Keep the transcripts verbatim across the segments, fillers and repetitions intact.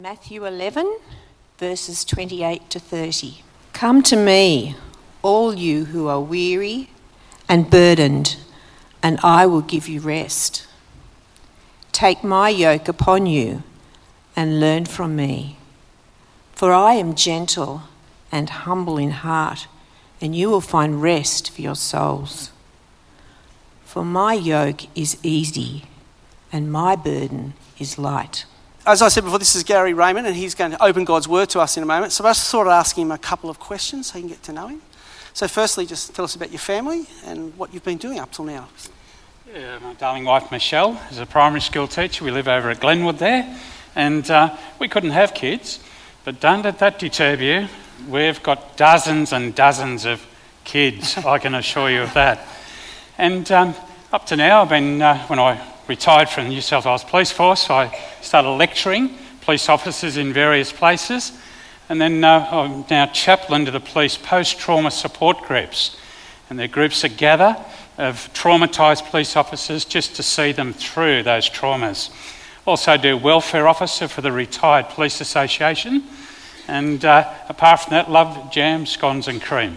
Matthew eleven, verses twenty-eight to thirty. Come to me, all you who are weary and burdened, and I will give you rest. Take my yoke upon you and learn from me, for I am gentle and humble in heart, and you will find rest for your souls. For my yoke is easy and my burden is light. As I said before, this is Gary Raymond, and he's going to open God's Word to us in a moment. So I just thought I'd ask him a couple of questions so you can get to know him. So firstly, just tell us about your family and what you've been doing up till now. Yeah, my darling wife Michelle is a primary school teacher. We live over at Glenwood there, and uh, we couldn't have kids, but don't let that deter you. We've got dozens and dozens of kids, I can assure you of that. And um, up to now, I've been, uh, when I retired from the New South Wales Police Force, I started lecturing police officers in various places, and then uh, I'm now chaplain to the police post-trauma support groups, and they're groups that gather of traumatised police officers just to see them through those traumas. Also do welfare officer for the Retired Police Association, and uh, apart from that, love jam, scones and cream.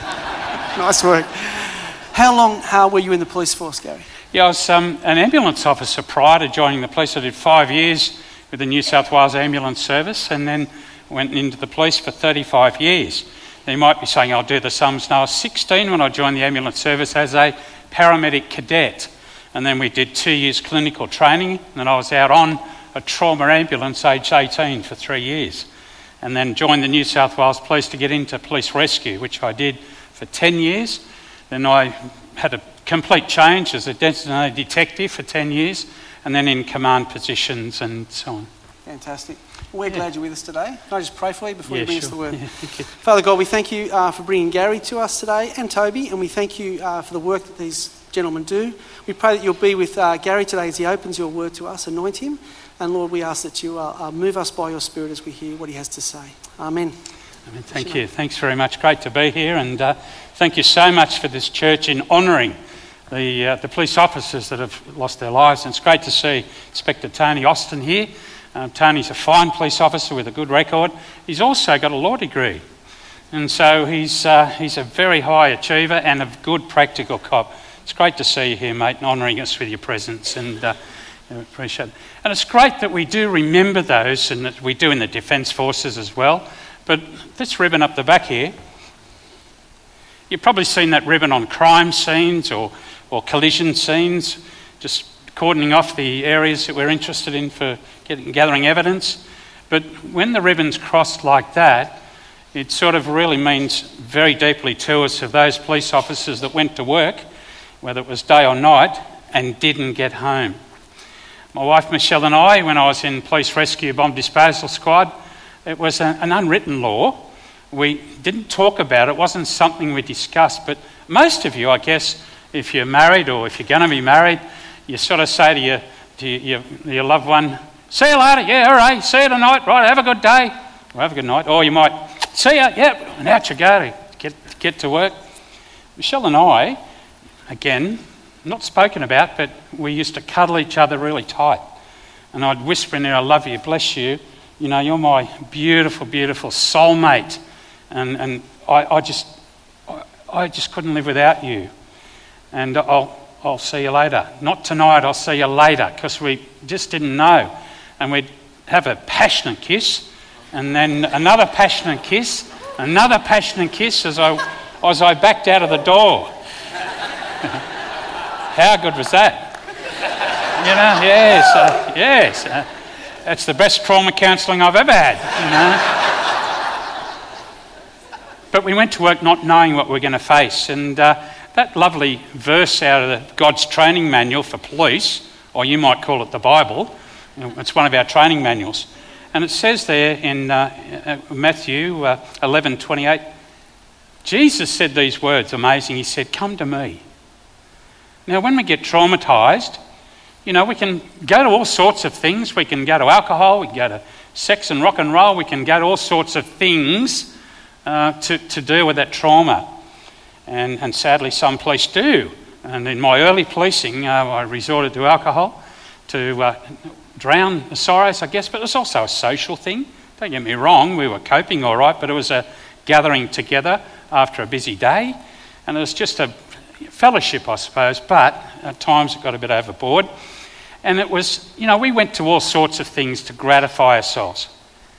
Nice work. How long how were you in the police force, Gary? Yeah, I was um, an ambulance officer prior to joining the police. I did five years with the New South Wales Ambulance Service, and then went into the police for thirty-five years. Now, you might be saying, I'll do the sums now. I was sixteen when I joined the ambulance service as a paramedic cadet, and then we did two years clinical training, and then I was out on a trauma ambulance aged eighteen for three years, and then joined the New South Wales Police to get into police rescue, which I did for ten years. Then I had a complete change as a designated detective for ten years, and then in command positions and so on. Fantastic. Well, we're yeah. glad you're with us today. Can I just pray for you before yeah, you bring sure. us the word? Yeah, thank you. Father God, we thank you uh, for bringing Gary to us today, and Toby, and we thank you uh, for the work that these gentlemen do. We pray that you'll be with uh, Gary today as he opens your word to us. Anoint him. And Lord, we ask that you uh, uh, move us by your Spirit as we hear what he has to say. Amen. Amen. Thank you. Thanks very much. Great to be here, and uh, thank you so much for this church in honouring the uh, the police officers that have lost their lives. And it's great to see Inspector Tony Austin here. Um, Tony's a fine police officer with a good record. He's also got a law degree, and so he's uh, he's a very high achiever and a good practical cop. It's great to see you here, mate, and honouring us with your presence, and uh, I appreciate it. And it's great that we do remember those, and that we do in the Defence Forces as well. But this ribbon up the back here, you've probably seen that ribbon on crime scenes or, or collision scenes, just cordoning off the areas that we're interested in for getting, gathering evidence. But when the ribbon's crossed like that, it sort of really means very deeply to us of those police officers that went to work, whether it was day or night, and didn't get home. My wife Michelle and I, when I was in Police Rescue Bomb Disposal Squad, it was a, an unwritten law. We didn't talk about it. It wasn't something we discussed. But most of you, I guess, if you're married or if you're going to be married, you sort of say to your, to your, your loved one, see you later, yeah, all right, see you tonight, right, have a good day, or have a good night. Or you might, see you, yeah, and out you go to get, get to work. Michelle and I, again, not spoken about, but we used to cuddle each other really tight. And I'd whisper in there, I love you, bless you. You know, you're my beautiful, beautiful soulmate. And and I, I just I, I just couldn't live without you. And I'll I'll see you later. Not tonight, I'll see you later, because we just didn't know. And we'd have a passionate kiss, and then another passionate kiss, another passionate kiss as I as I backed out of the door. How good was that? You know, yes, uh, yes. Uh, That's the best trauma counselling I've ever had, you know. But we went to work not knowing what we were going to face. And uh, that lovely verse out of the God's training manual for police, or you might call it the Bible, you know, it's one of our training manuals. And it says there in uh, Matthew uh, eleven twenty-eight, Jesus said these words, amazing. He said, come to me. Now, when we get traumatised, you know, we can go to all sorts of things. We can go to alcohol, we can go to sex and rock and roll, we can go to all sorts of things uh, to, to deal with that trauma. And, and sadly, some police do. And in my early policing, uh, I resorted to alcohol to uh, drown the sorrows, I guess, but it was also a social thing. Don't get me wrong, we were coping all right, but it was a gathering together after a busy day, and it was just a fellowship, I suppose, but at times it got a bit overboard. And it was, you know, we went to all sorts of things to gratify ourselves.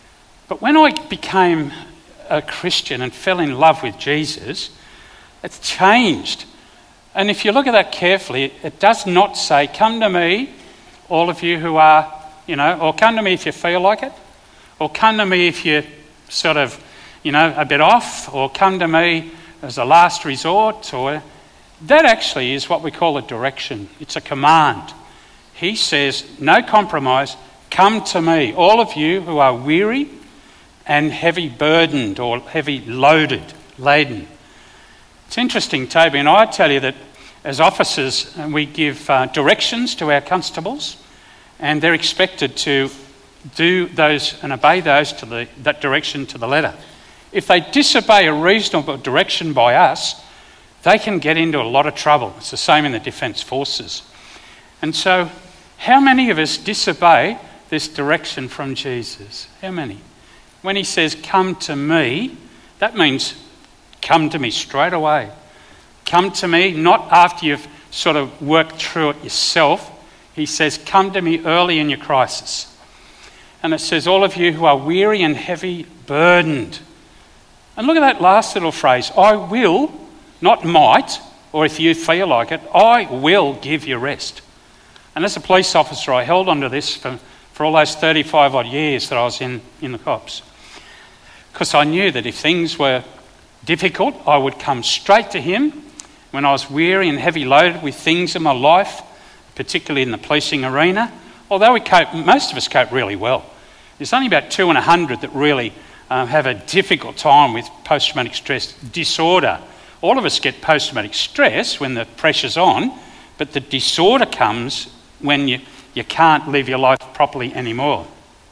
But when I became a Christian and fell in love with Jesus, it's changed. And if you look at that carefully, it does not say, come to me, all of you who are, you know, or come to me if you feel like it, or come to me if you're sort of, you know, a bit off, or come to me as a last resort, or that actually is what we call a direction. It's a command. He says, no compromise, come to me, all of you who are weary and heavy burdened or heavy loaded, laden. It's interesting, Toby and I tell you that as officers we give uh, directions to our constables, and they're expected to do those and obey those to the, that direction to the letter. If they disobey a reasonable direction by us, they can get into a lot of trouble. It's the same in the Defence Forces. And so, how many of us disobey this direction from Jesus? How many? When he says, come to me, that means come to me straight away. Come to me, not after you've sort of worked through it yourself. He says, come to me early in your crisis. And it says, all of you who are weary and heavy burdened. And look at that last little phrase, I will, not might, or if you feel like it, I will give you rest. And as a police officer, I held on to this for, for all those thirty-five odd years that I was in, in the cops. Because I knew that if things were difficult, I would come straight to him when I was weary and heavy loaded with things in my life, particularly in the policing arena. Although we cope, most of us cope really well. There's only about two in a hundred that really um, have a difficult time with post-traumatic stress disorder. All of us get post-traumatic stress when the pressure's on, but the disorder comes when you, you can't live your life properly anymore.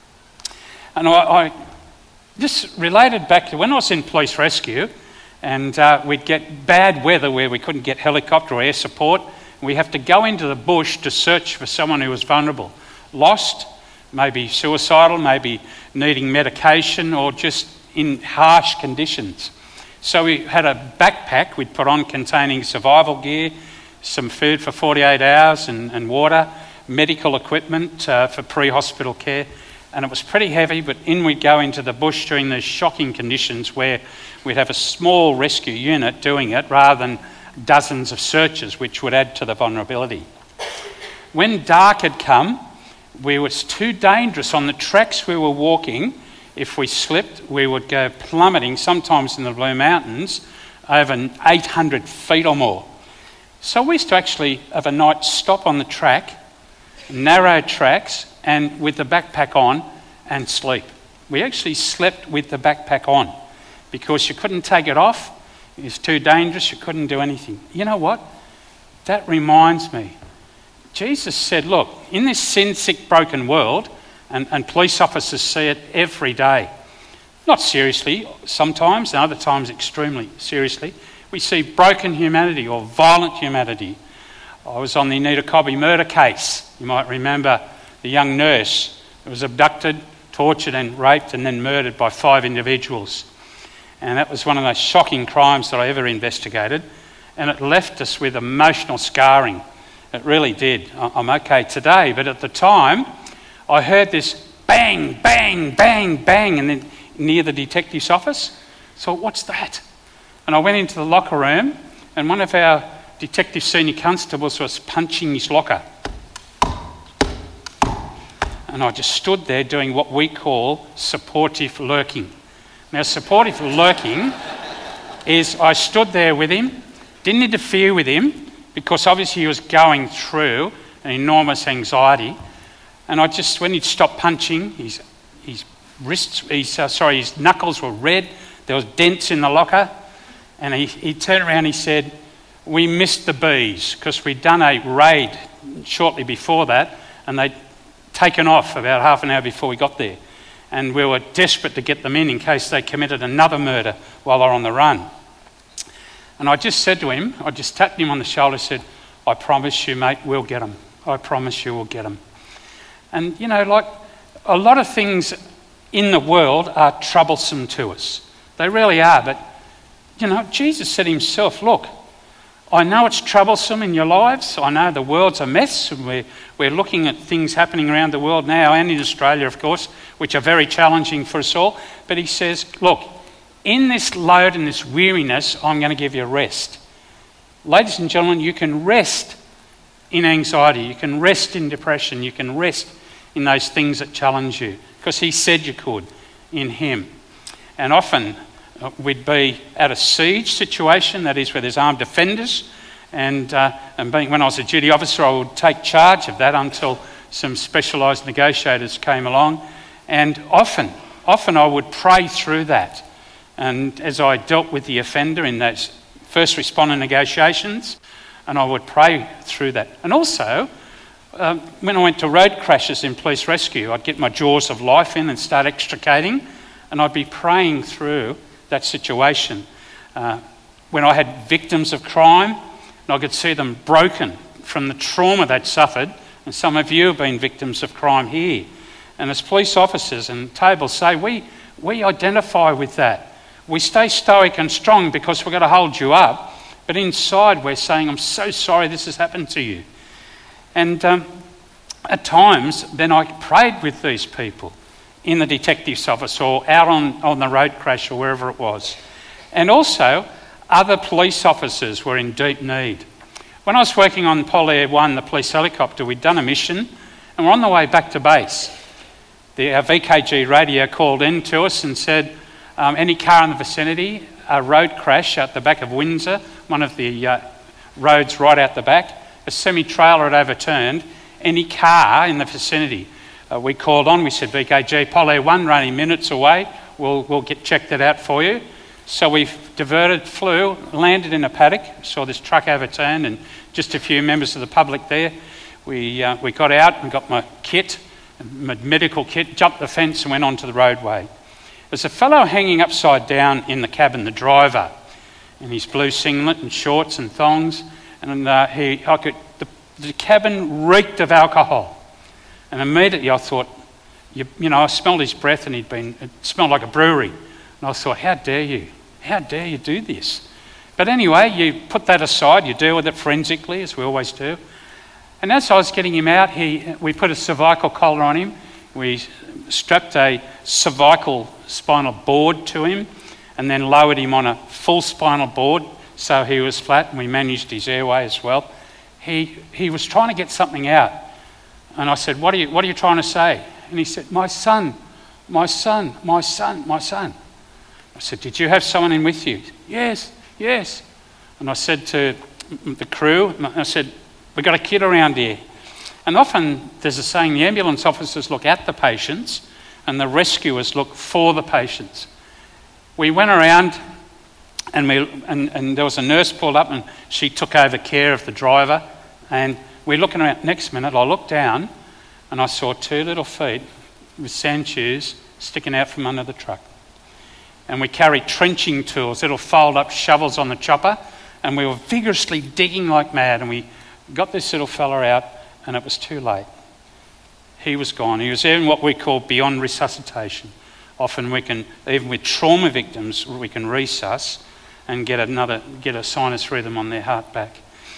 And I, I just related back to when I was in police rescue, and uh, we'd get bad weather where we couldn't get helicopter or air support. We have to go into the bush to search for someone who was vulnerable, lost, maybe suicidal, maybe needing medication, or just in harsh conditions. So we had a backpack we'd put on containing survival gear, some food for forty-eight hours and, and water, medical equipment uh, for pre-hospital care. And it was pretty heavy, but in we'd go into the bush during these shocking conditions where we'd have a small rescue unit doing it rather than dozens of searches, which would add to the vulnerability. When dark had come, we was too dangerous on the tracks we were walking. If we slipped, we would go plummeting, sometimes in the Blue Mountains, over eight hundred feet or more. So we used to actually have a night stop on the track, narrow tracks, and with the backpack on, and sleep. We actually slept with the backpack on because you couldn't take it off. It was too dangerous. You couldn't do anything. You know what? That reminds me. Jesus said, look, in this sin-sick, broken world, and, and police officers see it every day, not seriously sometimes, and other times extremely seriously, we see broken humanity or violent humanity. I was on the Anita Cobby murder case. You might remember the young nurse who was abducted, tortured and raped and then murdered by five individuals. And that was one of those shocking crimes that I ever investigated, and it left us with emotional scarring. It really did. I'm okay today, but at the time I heard this bang, bang, bang, bang, and then near the detective's office. So what's that? And I went into the locker room, and one of our detective senior constables was punching his locker. And I just stood there doing what we call supportive lurking. Now, supportive lurking is I stood there with him, didn't interfere with him, because obviously he was going through an enormous anxiety. And I just, when he'd stopped punching, his, his wrists, his, uh, sorry, his knuckles were red, there was dents in the locker, and he, he turned around and he said, we missed the bees, because we'd done a raid shortly before that, and they'd taken off about half an hour before we got there. And we were desperate to get them in in case they committed another murder while they were on the run. And I just said to him, I just tapped him on the shoulder and said, I promise you, mate, we'll get them. I promise you we'll get them. And, you know, like a lot of things in the world are troublesome to us. They really are. But, you know, Jesus said himself, look, I know it's troublesome in your lives. I know the world's a mess. We're, we're looking at things happening around the world now and in Australia, of course, which are very challenging for us all. But he says, look, in this load and this weariness, I'm going to give you rest. Ladies and gentlemen, you can rest in anxiety. You can rest in depression. You can rest in those things that challenge you, because he said you could in him. And often we'd be at a siege situation, that is where there's armed defenders, and, uh, and being, when I was a duty officer, I would take charge of that until some specialised negotiators came along. And often, often I would pray through that. And as I dealt with the offender in those first responder negotiations, and I would pray through that. And also, um, when I went to road crashes in police rescue, I'd get my jaws of life in and start extricating, and I'd be praying through that situation. Uh, when I had victims of crime, and I could see them broken from the trauma they'd suffered, and some of you have been victims of crime here. And as police officers, and tables say, we, we identify with that. We stay stoic and strong because we've got to hold you up, but inside we're saying, I'm so sorry this has happened to you. And um, at times, then I prayed with these people in the detective's office or out on, on the road crash or wherever it was. And also, other police officers were in deep need. When I was working on Polair one, the police helicopter, we'd done a mission and we're on the way back to base. The our V K G radio called in to us and said, um, any car in the vicinity, a road crash out the back of Windsor, one of the uh, roads right out the back, a semi-trailer had overturned, any car in the vicinity. Uh, we called on, we said, V K G, Polair one, running minutes away, we'll, we'll get checked that out for you. So we diverted, flew, landed in a paddock, saw this truck overturned and just a few members of the public there. We, uh, we got out and got my kit, my medical kit, jumped the fence and went onto the roadway. There's a fellow hanging upside down in the cabin, the driver, in his blue singlet and shorts and thongs, and uh, he, I could, the, the cabin reeked of alcohol. And immediately I thought, you, you know, I smelled his breath and he'd been, it smelled like a brewery. And I thought, how dare you? How dare you do this? But anyway, you put that aside, you deal with it forensically, as we always do. And as I was getting him out, he, we put a cervical collar on him. We strapped a cervical spinal board to him and then lowered him on a full spinal board so he was flat, and we managed his airway as well. He, he was trying to get something out. And I said, what are you, what are you trying to say? And he said, my son, my son, my son, my son. I said, did you have someone in with you? Yes, yes. And I said to the crew, I said, we've got a kid around here. And often there's a saying, the ambulance officers look at the patients and the rescuers look for the patients. We went around and, we, and, and there was a nurse pulled up and she took over care of the driver. And we're looking around. Next minute, I looked down and I saw two little feet with sand shoes sticking out from under the truck. And we carried trenching tools, little fold-up shovels on the chopper, and we were vigorously digging like mad, and we got this little fella out, and it was too late. He was gone. He was in what we call beyond resuscitation. Often we can, even with trauma victims, we can resus and get another, get a sinus rhythm on their heart back.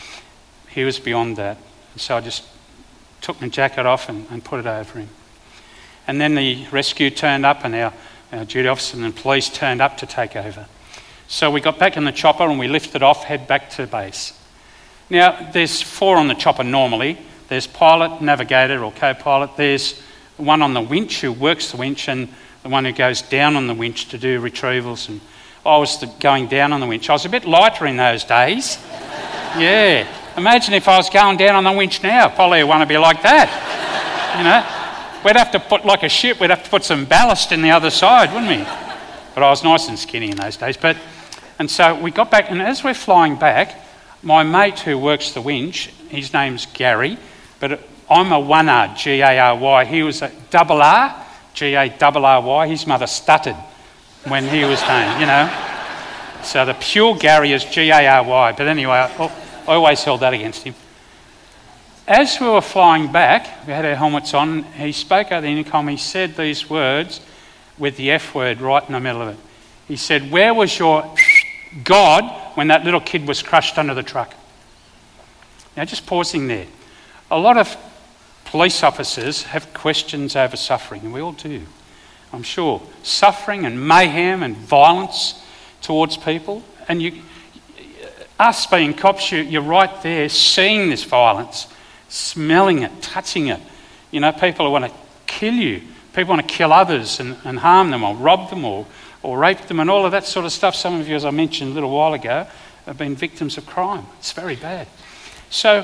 He was beyond that. So I just took my jacket off and, and put it over him. And then the rescue turned up, and our Our duty officer and the police turned up to take over. So we got back in the chopper and we lifted off, head back to base. Now, there's four on the chopper normally. There's pilot, navigator or co-pilot. There's one on the winch who works the winch, and the one who goes down on the winch to do retrievals. And I was the, going down on the winch. I was a bit lighter in those days. Yeah. Imagine if I was going down on the winch now. Probably want to be like that, you know. We'd have to put, like a ship, we'd have to put some ballast in the other side, wouldn't we? But I was nice and skinny in those days. But, and so we got back, and as we're flying back, my mate who works the winch, his name's Gary, but I'm a one R, G A R Y. He was a double R, G A R R Y. His mother stuttered when he was home, you know. So the pure Gary is G A R Y. But anyway, I, I always held that against him. as we were flying back, we had our helmets on, he spoke over the intercom, he said these words with the F word right in the middle of it. He said, "Where was your God when that little kid was crushed under the truck?" Now, just pausing there. A lot of police officers have questions over suffering, and we all do, I'm sure. Suffering and mayhem and violence towards people. And you, us being cops, you, you're right there seeing this violence, smelling it, touching it. You know, people who want to kill you. People want to kill others and, and harm them or rob them or, or rape them and all of that sort of stuff. Some of you, as I mentioned a little while ago, have been victims of crime. It's very bad. So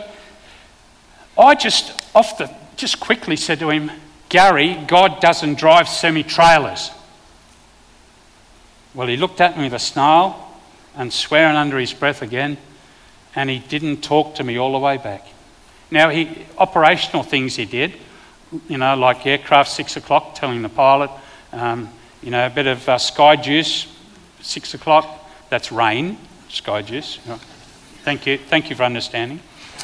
I just off the just quickly said to him, "Gary, God doesn't drive semi-trailers." Well, he looked at me with a snarl and swearing under his breath again, and he didn't talk to me all the way back. Now, he operational things he did, you know, like aircraft six o'clock, telling the pilot, um, you know, a bit of uh, sky juice, six o'clock, that's rain, sky juice. Thank you, thank you for understanding.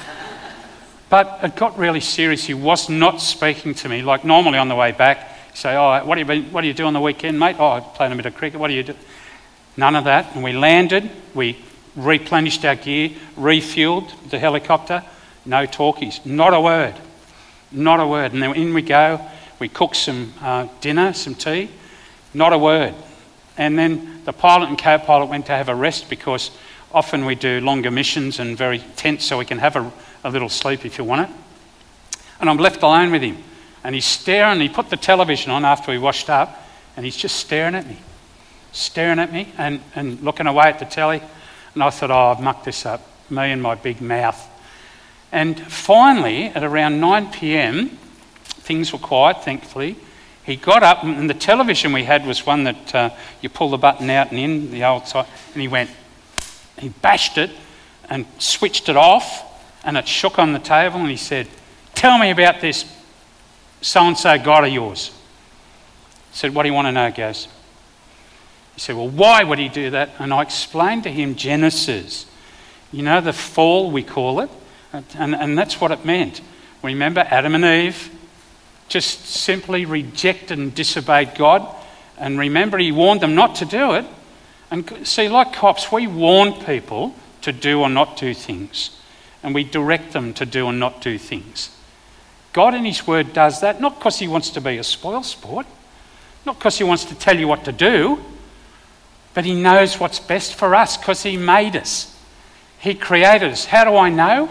But it got really serious. He was not speaking to me. Like normally on the way back, he'd say, "Oh, what do you been, what do you do on the weekend, mate?" "Oh, I played a bit of cricket." "What do you do?" None of that. And we landed, we replenished our gear, refueled the helicopter. No talkies, not a word, not a word. And then in we go. We cooked some uh, dinner, some tea, not a word. And then the pilot and co-pilot went to have a rest because often we do longer missions and very tense, so we can have a a little sleep if you want it. And I'm left alone with him. And he's staring, he put the television on after we washed up, and he's just staring at me, staring at me and, and looking away at the telly. And I thought, oh, I've mucked this up, me and my big mouth. And finally, at around nine p.m, things were quiet, thankfully. He got up, and the television we had was one that uh, you pull the button out and in, the old side, and he went, he bashed it and switched it off, and it shook on the table, and he said, "Tell me about this so-and-so God of yours." I said, "What do you want to know, Gaz?" He said, "Well, why would he do that?" And I explained to him Genesis. You know, the fall, we call it, and, and that's what it meant. Remember, Adam and Eve just simply rejected and disobeyed God. And remember, he warned them not to do it. And see, like cops, we warn people to do or not do things. And we direct them to do and not do things. God in his word does that, not because he wants to be a spoil sport, not because he wants to tell you what to do, but he knows what's best for us because he made us. He created us. How do I know?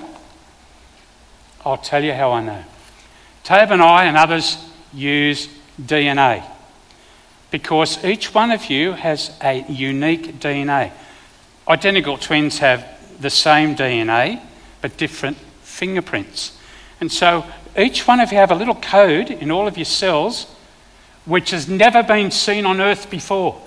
I'll tell you how I know. Tab and I and others use D N A because each one of you has a unique D N A. Identical twins have the same D N A, but different fingerprints. And so each one of you have a little code in all of your cells which has never been seen on Earth before.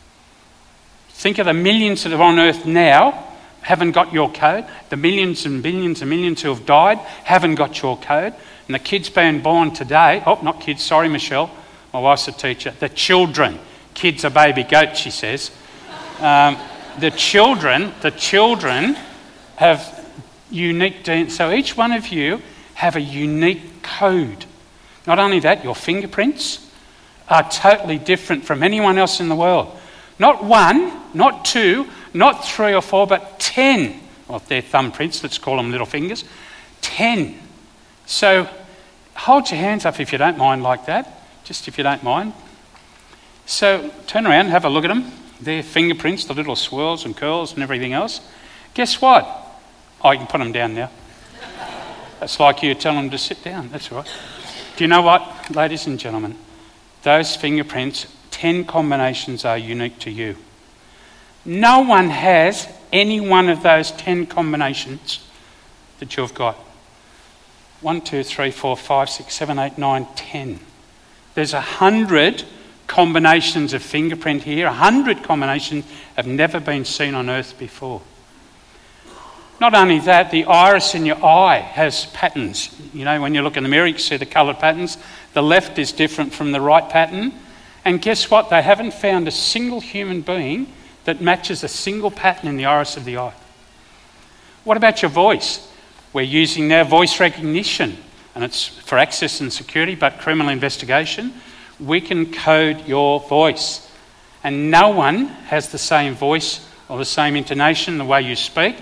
Think of the millions that are on Earth now haven't got your code. The millions and billions and millions who have died haven't got your code. And the kids being born today, oh, not kids, sorry, Michelle, my wife's a teacher, the children, kids are baby goats, she says. Um, the children, the children have unique D N A. So each one of you have a unique code. Not only that, your fingerprints are totally different from anyone else in the world. Not one, not two, not three or four, but ten. Well, if they're thumbprints, let's call them little fingers. Ten. So hold your hands up if you don't mind like that. Just if you don't mind. So turn around and have a look at them. Their fingerprints, the little swirls and curls and everything else. Guess what? Oh, you can put them down now. That's like you telling them to sit down. That's all right. Do you know what, ladies and gentlemen? Those fingerprints, ten combinations are unique to you. No one has any one of those ten combinations that you've got. One, two, three, four, five, six, seven, eight, nine, ten. There's a hundred combinations of fingerprint here. A hundred combinations have never been seen on Earth before. Not only that, the iris in your eye has patterns. You know, when you look in the mirror, you can see the coloured patterns. The left is different from the right pattern. And guess what? They haven't found a single human being that matches a single pattern in the iris of the eye. What about your voice? We're using now voice recognition, and it's for access and security, but criminal investigation. We can code your voice. And no one has the same voice or the same intonation, the way you speak.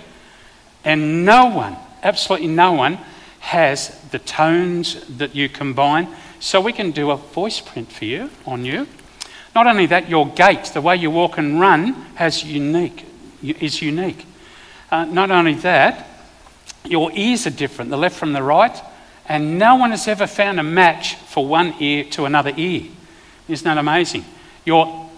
And no one, absolutely no one, has the tones that you combine. So we can do a voice print for you, on you. Not only that, your gait, the way you walk and run, has unique, is unique. Uh, not only that, your ears are different, the left from the right, and no one has ever found a match for one ear to another ear. Isn't that amazing? Your,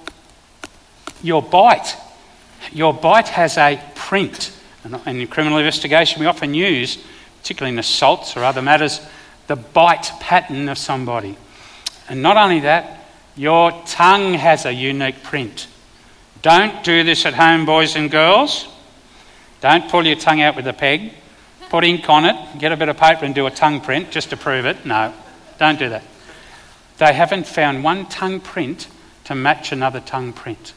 your bite, your bite has a print. And in criminal investigation, we often use, particularly in assaults or other matters, the bite pattern of somebody. And not only that, your tongue has a unique print. Don't do this at home, boys and girls. Don't pull your tongue out with a peg. Put ink on it, get a bit of paper and do a tongue print just to prove it. No, don't do that. They haven't found one tongue print to match another tongue print.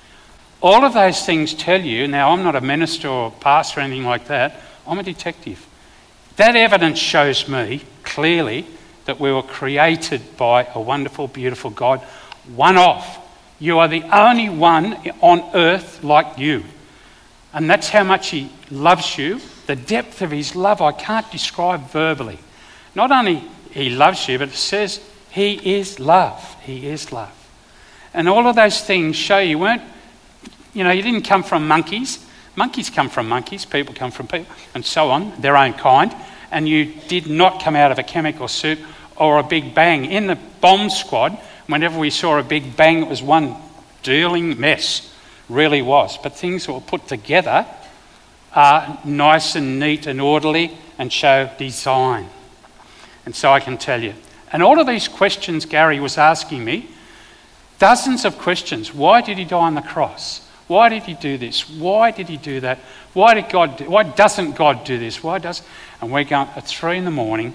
All of those things tell you, now I'm not a minister or pastor or anything like that, I'm a detective. That evidence shows me clearly that we were created by a wonderful, beautiful God, one of. You are the only one on earth like you. And that's how much he loves you. The depth of his love I can't describe verbally. Not only he loves you, but it says he is love. He is love. And all of those things show you weren't, you know, you didn't come from monkeys. Monkeys come from monkeys, people come from people, and so on, their own kind. And you did not come out of a chemical soup or a big bang. In the bomb squad, whenever we saw a big bang, it was one dealing mess, really was. But things that were put together are nice and neat and orderly and show design. And so I can tell you. And all of these questions Gary was asking me, dozens of questions. Why did he die on the cross? Why did he do this? Why did he do that? Why did God do, why doesn't God do this? Why does? And we're going at three in the morning.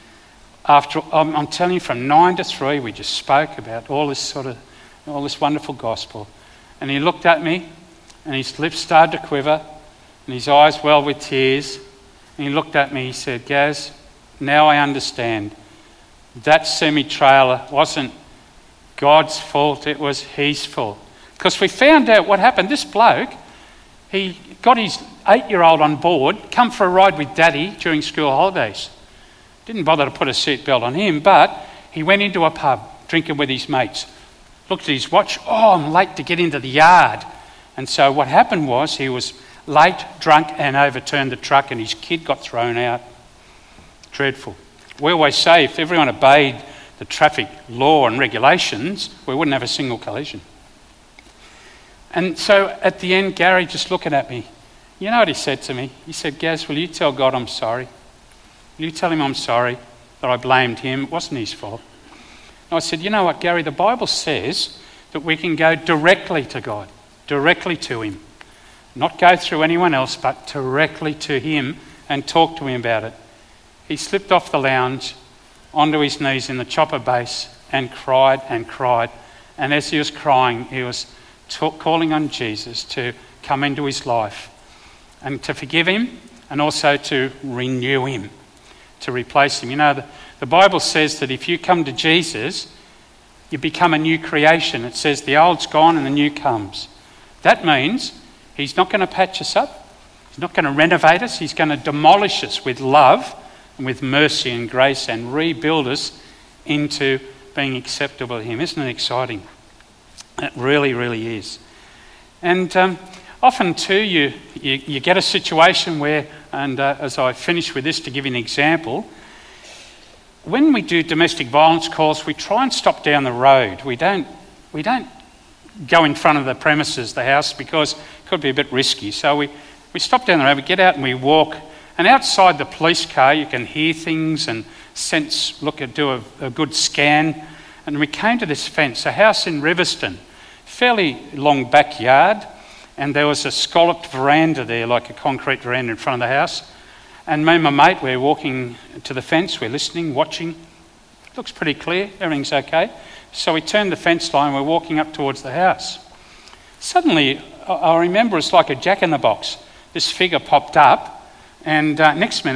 After I'm, I'm telling you, from nine to three, we just spoke about all this sort of, all this wonderful gospel. And he looked at me, and his lips started to quiver, and his eyes welled with tears. And he looked at me. He said, "Gaz, now I understand. That semi-trailer wasn't God's fault; it was his fault." Because we found out what happened. This bloke, he got his eight-year-old on board, come for a ride with Daddy during school holidays. Didn't bother to put a seatbelt on him, but he went into a pub, drinking with his mates. Looked at his watch. Oh, I'm late to get into the yard. And so what happened was he was late, drunk, and overturned the truck, and his kid got thrown out. Dreadful. We always say if everyone obeyed the traffic law and regulations, we wouldn't have a single collision. And so at the end, Gary just looking at me, you know what he said to me? He said, "Gaz, will you tell God I'm sorry? Will you tell him I'm sorry that I blamed him? It wasn't his fault." And I said, "You know what, Gary, the Bible says that we can go directly to God, directly to him. Not go through anyone else, but directly to him and talk to him about it." He slipped off the lounge onto his knees in the chopper base and cried and cried. And as he was crying, he was talk, calling on Jesus to come into his life and to forgive him and also to renew him, to replace him. You know, the, the Bible says that if you come to Jesus, you become a new creation. It says the old's gone and the new comes. That means he's not going to patch us up. He's not going to renovate us. He's going to demolish us with love and with mercy and grace and rebuild us into being acceptable to him. Isn't it exciting? It really, really is. And um, often too, you, you, you get a situation where, and uh, as I finish with this to give you an example, when we do domestic violence calls, we try and stop down the road. We don't, we don't go in front of the premises, the house, because it could be a bit risky. So we, we stop down the road, we get out and we walk. And outside the police car, you can hear things and sense, look at, do a, a good scan. And we came to this fence, a house in Riverston, fairly long backyard, and there was a scalloped veranda there, like a concrete veranda in front of the house. And me and my mate, we're walking to the fence, we're listening, watching. Looks pretty clear, everything's okay. So we turned the fence line, we're walking up towards the house. Suddenly, I remember it's like a jack-in-the-box. This figure popped up, and uh, next minute,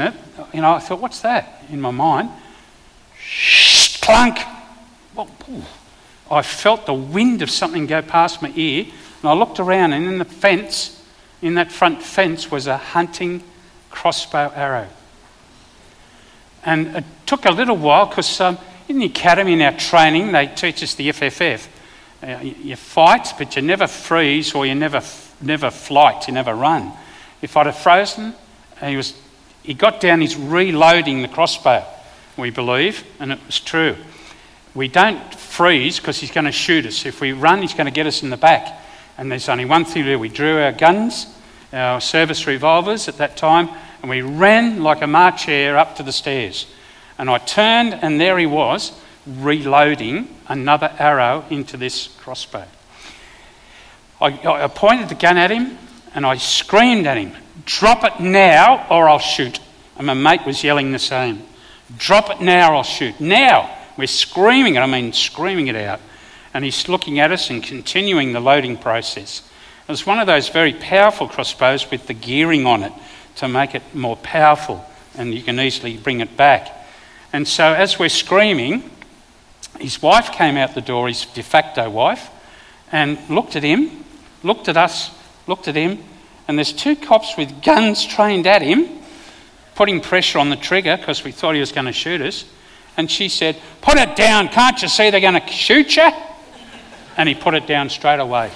you know, I thought, what's that? In my mind, shh, clunk. Well, I felt the wind of something go past my ear, and I looked around, and in the fence, in that front fence, was a hunting crossbow arrow. And it took a little while, because um, in the academy, in our training, they teach us the F F F. Uh, you fight, but you never freeze, or you never never flight, you never run. If I'd have frozen, he was he got down, he's reloading the crossbow, we believe, and it was true. We don't freeze because he's going to shoot us. If we run, he's going to get us in the back. And there's only one thing to do. We drew our guns, our service revolvers at that time, and we ran like a March hare up to the stairs. And I turned, and there he was, reloading another arrow into this crossbow. I, I pointed the gun at him, and I screamed at him, "Drop it now or I'll shoot." And my mate was yelling the same. "Drop it now or I'll shoot." Now! We're screaming it, I mean screaming it out. And he's looking at us and continuing the loading process. It was one of those very powerful crossbows with the gearing on it to make it more powerful, and you can easily bring it back. And so as we're screaming, his wife came out the door, his de facto wife, and looked at him, looked at us, looked at him, and there's two cops with guns trained at him, putting pressure on the trigger because we thought he was going to shoot us. And she said, "Put it down, can't you see they're going to shoot you?" And he put it down straight away.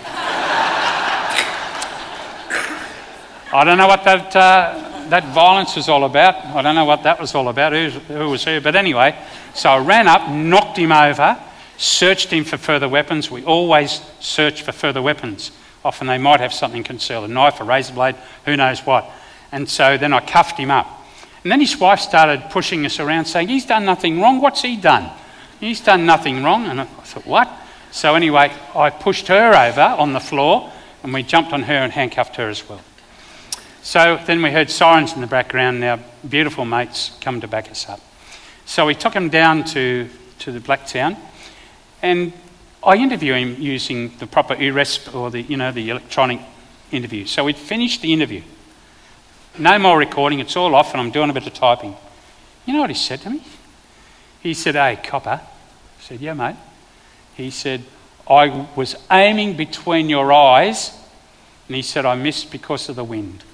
I don't know what that uh, that violence was all about. I don't know what that was all about, who, who was who. But anyway, so I ran up, knocked him over, searched him for further weapons. We always search for further weapons. Often they might have something concealed, a knife, a razor blade, who knows what. And so then I cuffed him up. And then his wife started pushing us around saying, "He's done nothing wrong. What's he done? He's done nothing wrong." And I thought, what? So anyway, I pushed her over on the floor and we jumped on her and handcuffed her as well. So then we heard sirens in the background and our beautiful mates come to back us up. So we took him down to, to the Blacktown, and I interviewed him using the proper E R E S P, or the, you know, the electronic interview. So we'd finished the interview. No more recording, it's all off, and I'm doing a bit of typing. You know what he said to me? He said, "Hey, copper." I said, "Yeah, mate." He said, "I was aiming between your eyes," and he said, "I missed because of the wind."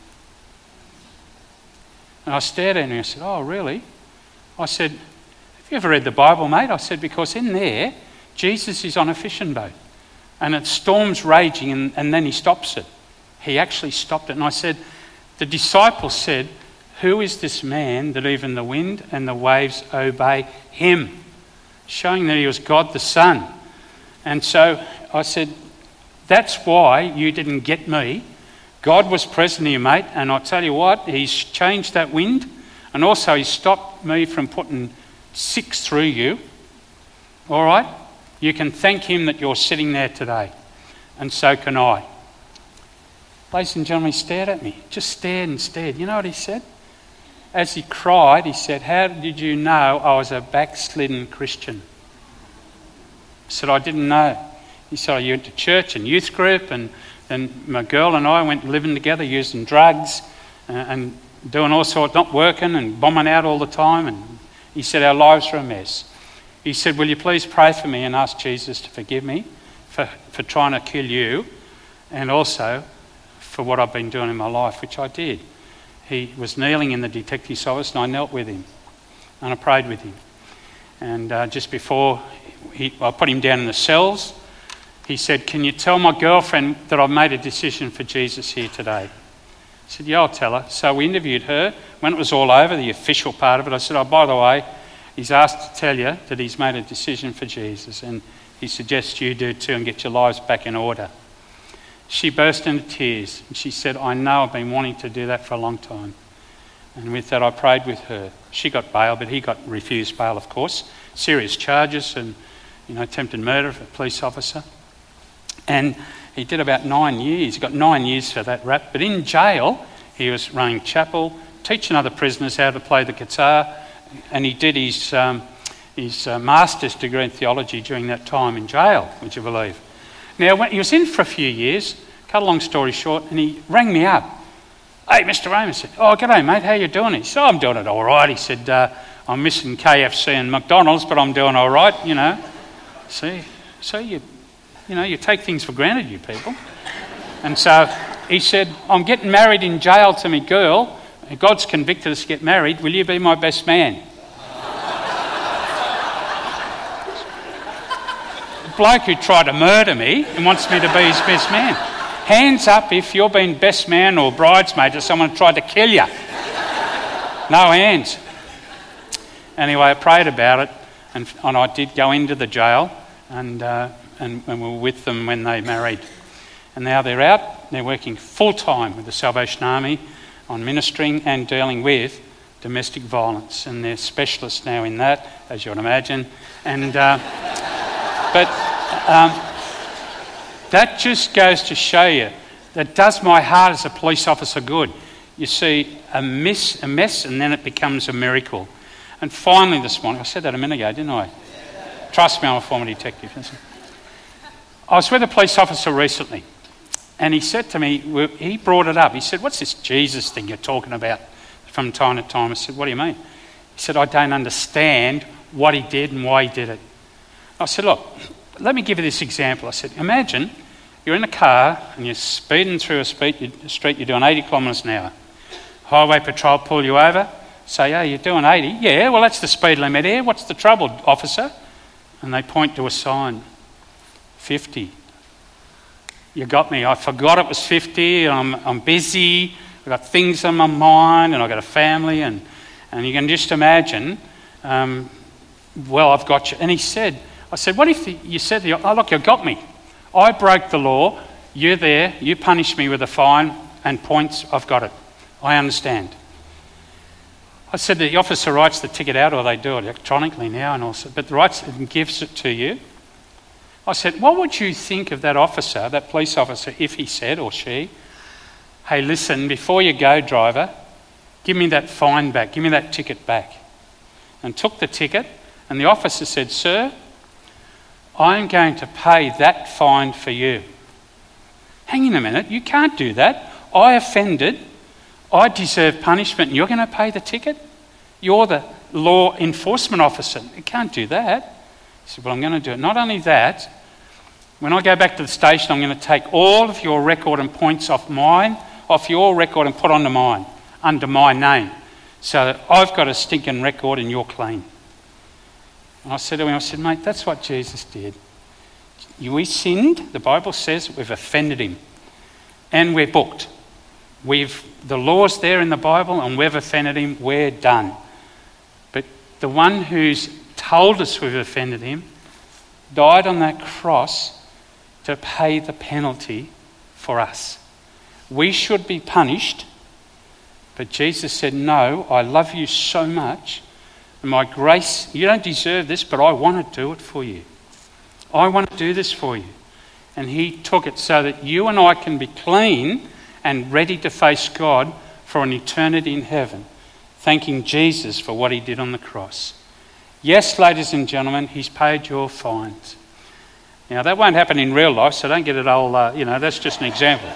And I stared at him and I said, "Oh, really?" I said, "Have you ever read the Bible, mate?" I said, "Because in there, Jesus is on a fishing boat, and it storm's raging, and, and then he stops it. He actually stopped it." And I said, the disciples said, "Who is this man that even the wind and the waves obey him?" Showing that he was God the Son. And so I said, "That's why you didn't get me. God was present here, mate, and I'll tell you what, he's changed that wind, and also he stopped me from putting six through you. All right? You can thank him that you're sitting there today, and so can I." Ladies and gentlemen, he stared at me, just stared and stared. You know what he said? As he cried, he said, "How did you know I was a backslidden Christian?" I said, "I didn't know." He said, "I went to church and youth group, and then my girl and I went living together, using drugs uh, and doing all sorts, not working and bombing out all the time." And he said, "Our lives were a mess." He said, "Will you please pray for me and ask Jesus to forgive me for, for trying to kill you, and also for what I've been doing in my life," which I did. He was kneeling in the detective's office, and I knelt with him and I prayed with him. And uh, just before he, I put him down in the cells, he said, "Can you tell my girlfriend that I've made a decision for Jesus here today?" I said, "Yeah, I'll tell her." So we interviewed her. When it was all over, the official part of it, I said, "Oh, by the way, he's asked to tell you that he's made a decision for Jesus, and he suggests you do too and get your lives back in order." She burst into tears and she said, "I know I've been wanting to do that for a long time." And with that, I prayed with her. She got bail, but he got refused bail, of course. Serious charges and, you know, attempted murder of a police officer. And he did about nine years. He got nine years for that rap. But in jail, he was running chapel, teaching other prisoners how to play the guitar, and he did his, um, his uh, master's degree in theology during that time in jail, would you believe? Now, when he was in for a few years, cut a long story short, and he rang me up "Hey, Mister Amos," said, "Oh, g'day, mate, how you doing?" He said, "Oh, I'm doing it all right." He said, uh, "I'm missing K F C and McDonald's, but I'm doing all right, you know." See, so you, you know, you take things for granted, you people. And so he said, "I'm getting married in jail to me girl. God's convicted us to get married. Will you be my best man?" The bloke who tried to murder me and wants me to be his best man. Hands up if you're being best man or bridesmaid to someone who tried to kill you. No hands. Anyway, I prayed about it, and, and I did go into the jail, and, uh, and, and we were with them when they married. And now they're out, they're working full-time with the Salvation Army on ministering and dealing with domestic violence, and they're specialists now in that, as you would imagine. And uh, but um, that just goes to show you that does my heart as a police officer good. You see a mess, a mess, and then it becomes a miracle. And finally this morning, I said that a minute ago, didn't I? Trust me, I'm a former detective. I was with a police officer recently, and he said to me, he brought it up. He said, "What's this Jesus thing you're talking about from time to time?" I said, "What do you mean?" He said, "I don't understand what he did and why he did it." I said, "Look, let me give you this example." I said, "Imagine you're in a car and you're speeding through a speed, street, you're doing eighty kilometres an hour. Highway patrol pull you over, say, 'Oh, you're doing eighty. Yeah, well, that's the speed limit here. What's the trouble, officer?' And they point to a sign, fifty. You got me. I forgot it was fifty. I'm, I'm busy. I've got things on my mind, and I've got a family. And, and you can just imagine, um, well, I've got you." And he said, I said, "What if you said, the, oh, look, you got me. I broke the law. You're there. You punish me with a fine and points. I've got it. I understand." I said, "The officer writes the ticket out, or they do it electronically now, and also, but writes it and gives it to you." I said, "What would you think of that officer, that police officer, if he said, or she, 'Hey, listen, before you go, driver, give me that fine back, give me that ticket back,' and took the ticket, and the officer said, 'Sir, I'm going to pay that fine for you.' Hang on a minute, you can't do that. I offended, I deserve punishment, and you're going to pay the ticket? You're the law enforcement officer. You can't do that." He said, "Well, I'm going to do it. Not only that, when I go back to the station, I'm going to take all of your record and points off mine, off your record and put onto mine, under my name, so that I've got a stinking record and you're clean." And I said to him, I said, "Mate, that's what Jesus did. We sinned, the Bible says, we've offended him, and we're booked. We've the law's there in the Bible, and we've offended him, we're done. But the one who's told us we've offended him died on that cross to pay the penalty for us. We should be punished, but Jesus said, 'No, I love you so much, and my grace, you don't deserve this, but I want to do it for you. I want to do this for you.' And he took it so that you and I can be clean and ready to face God for an eternity in heaven, thanking Jesus for what he did on the cross. Yes, ladies and gentlemen, he's paid your fines." Now, that won't happen in real life, so don't get it all, uh, you know, that's just an example.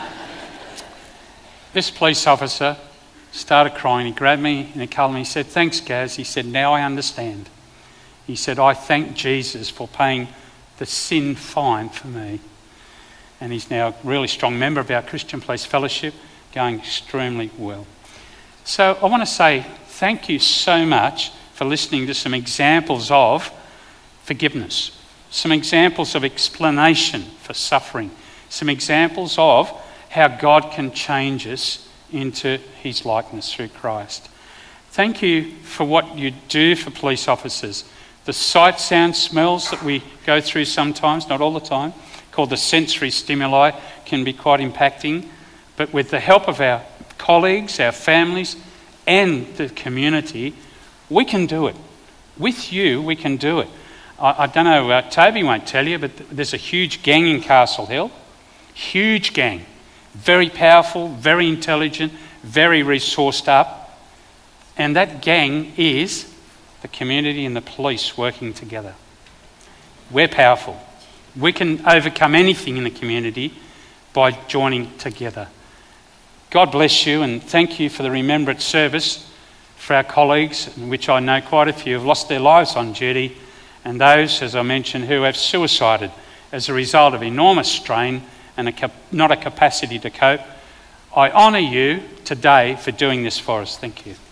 This police officer started crying. He grabbed me and he called me. He said, "Thanks, Gaz." He said, "Now I understand." He said, "I thank Jesus for paying the sin fine for me." And he's now a really strong member of our Christian Police Fellowship, going extremely well. So I want to say thank you so much for listening to some examples of forgiveness, some examples of explanation for suffering, some examples of how God can change us into his likeness through Christ. Thank you for what you do for police officers. The sight, sound, smells that we go through sometimes, not all the time, called the sensory stimuli, can be quite impacting. But with the help of our colleagues, our families, and the community, we can do it. With you, we can do it. I, I don't know, uh, Toby won't tell you, but th- there's a huge gang in Castle Hill. Huge gang. Very powerful, very intelligent, very resourced up. And that gang is the community and the police working together. We're powerful. We can overcome anything in the community by joining together. God bless you, and thank you for the remembrance service for our colleagues, in which I know quite a few have lost their lives on duty, and those, as I mentioned, who have suicided as a result of enormous strain and a cap- not a capacity to cope. I honour you today for doing this for us. Thank you.